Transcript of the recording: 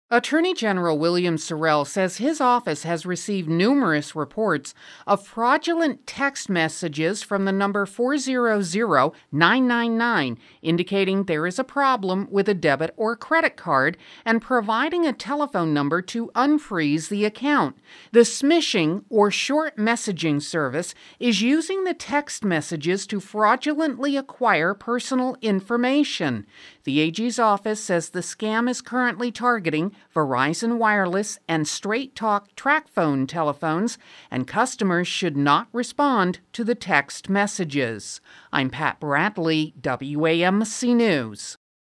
Attorney General William Sorrell says his office has received numerous reports of fraudulent text messages from the number 400-999, indicating there is a problem with a debit or credit card and providing a telephone number to unfreeze the account. The smishing, or short messaging service, is using the text messages to fraudulently acquire personal information. The AG's office says the scam is currently targeting Verizon Wireless and Straight Talk TracFone telephones, and customers should not respond to the text messages. I'm Pat Bradley, WAMC News.